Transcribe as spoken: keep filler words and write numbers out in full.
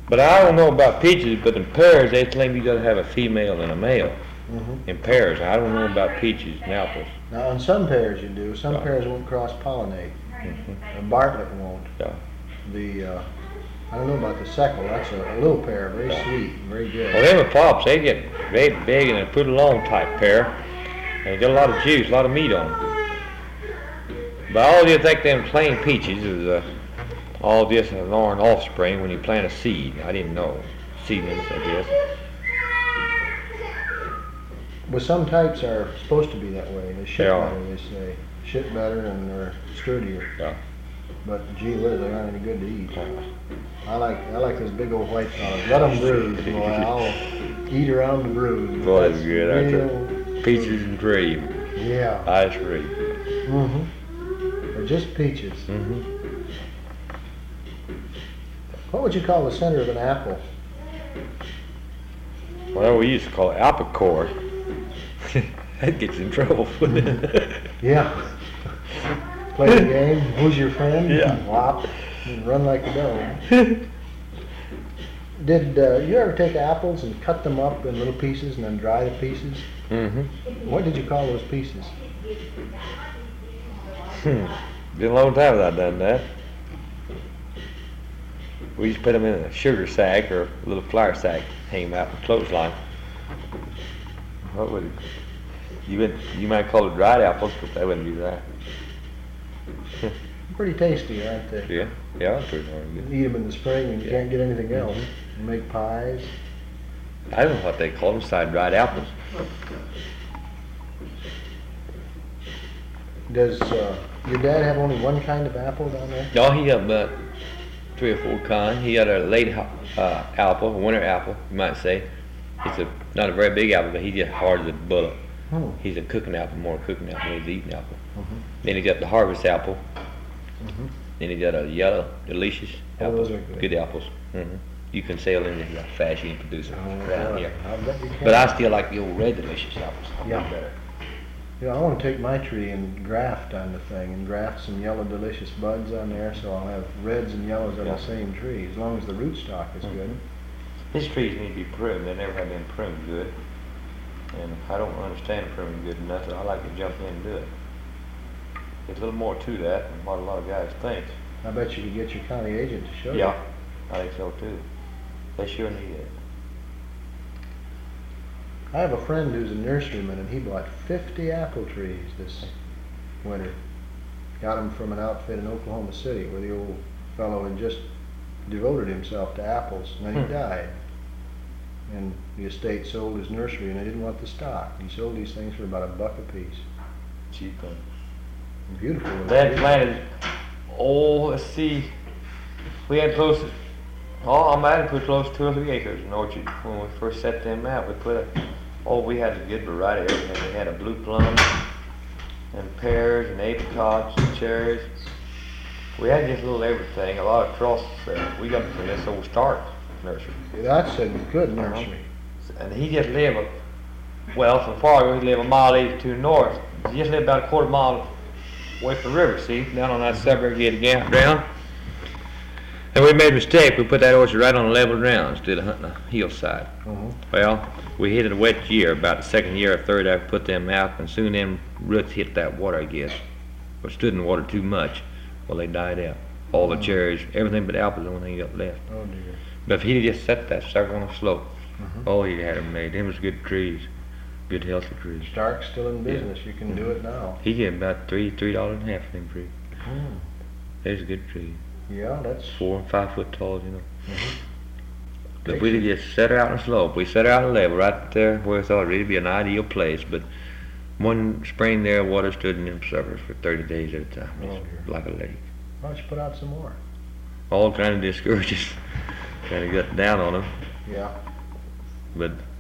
But I don't know about peaches, but in pears, they claim you gotta have a female and a male. Mm-hmm. In pears, I don't know about peaches and apples. Now, on some pears you do. Some Yeah. pears won't cross-pollinate. Mm-hmm. Uh, Bartlett won't. Yeah. The, uh, I don't know about the Seckle. That's a, a little pear, very Yeah. sweet, very good. Well, them pops, they get very big and a pretty long type pear. And they got a lot of juice, a lot of meat on them. But all you think them plain peaches is uh, all just an Lauren offspring when you plant a seed. I didn't know. Seedlings, I guess. Well, some types are supposed to be that way. They shit They are. better, they say. Shit better and they're sturdier. Yeah. But gee whiz, they aren't any good to eat. I like I like those big old white fellas. Let them bruise, boy. I'll eat around the bruise. Boy, That's that's good. real- That's peaches and cream. Yeah. Ice cream. Mm-hmm. They're just peaches. Mm-hmm. What would you call the center of an apple? Well, we used to call it apple core. That gets in trouble. Yeah. Play the game. Who's your friend? Yeah. Whop. And run like a dog. Did uh, you ever take apples and cut them up in little pieces and then dry the pieces? Mm-hmm. What did you call those pieces? Hmm. Been a long time since I've done that. We used to put them in a sugar sack or a little flour sack, hang them out in a clothesline. What would it, you would you might call it dried apples, but they wouldn't do that. Pretty tasty, aren't they? Yeah, yeah, pretty darn You good. can eat them in the spring and you Yeah. can't get anything else. You make pies. I don't know what they call them, side dried apples. Does uh, your dad have only one kind of apple down there? No, he got about three or four kinds. He got a late uh, apple, a winter apple, you might say. It's a not a very big apple, but he's just hard as a bullet. Hmm. He's a cooking apple, more a cooking apple than he's an eating apple. Mm-hmm. Then he got the harvest apple. Mm-hmm. Then he got a yellow, delicious Oh, apple. those are good. apples. hmm You can sell them as a fashion producer Oh, around yeah. here. I bet you can. But I still like the old red delicious apples. I Yeah. like better. You know, I want to take my tree and graft on the thing and graft some yellow delicious buds on there so I'll have reds and yellows on Yeah. the same tree as long as the rootstock is Mhm. good. His trees need to be pruned. They never have been pruned good. And I don't understand pruning good enough, so I like to jump in and do it. There's a little more to that than what a lot of guys think. I bet you could get your county agent to show you. Yeah, I think so too. They sure need it. I have a friend who's a nurseryman and he bought fifty apple trees this winter. Got them from an outfit in Oklahoma City where the old fellow had just devoted himself to apples and then he Hmm. died. And the estate sold his nursery and they didn't want the stock. He sold these things for about a buck a piece. Cheap one. Beautiful. little They had trees. planted, oh, let's see, we had close, to- oh, I might have put close to two or three acres in orchard when we first set them out. We put a, oh, we had a good variety of everything. We had a blue plum and pears and apricots and cherries. We had just a little everything, a lot of crosses there. We got them from this old Stark nursery. That's a good nursery. And he just lived, a, well, from Fargo, he lived a mile eighty-two north. He just lived about a quarter mile away from the river, see, down on that segregated gap ground. And we made a mistake. We put that orchard right on a level ground instead of hunting a hillside. Mm-hmm. Well, we hit it a wet year, about the second year or third after we put them out, and soon them roots hit that water, I guess. Or stood in the water too much. Well, they died out. All the cherries, everything but apples, the only thing you got left. Oh dear. But if he'd just set that sucker on a slope, Mhm. oh, he had them made. Them was good trees, good healthy trees. Stark's still in business. You can do it now. He get about three, three dollars and a half for them trees. Hmm. There's a good tree, Yeah, that's. four and five foot tall, you know. Mhm. But we'd just set her out on a slope. We set her out on a level right there where we thought it'd really be an ideal place. But one spring there, water stood in them suckers for thirty days at a time, Oh, just dear. like a lake. Why don't you put out some more? All kind of discourages, kind of got down on them. Yeah. But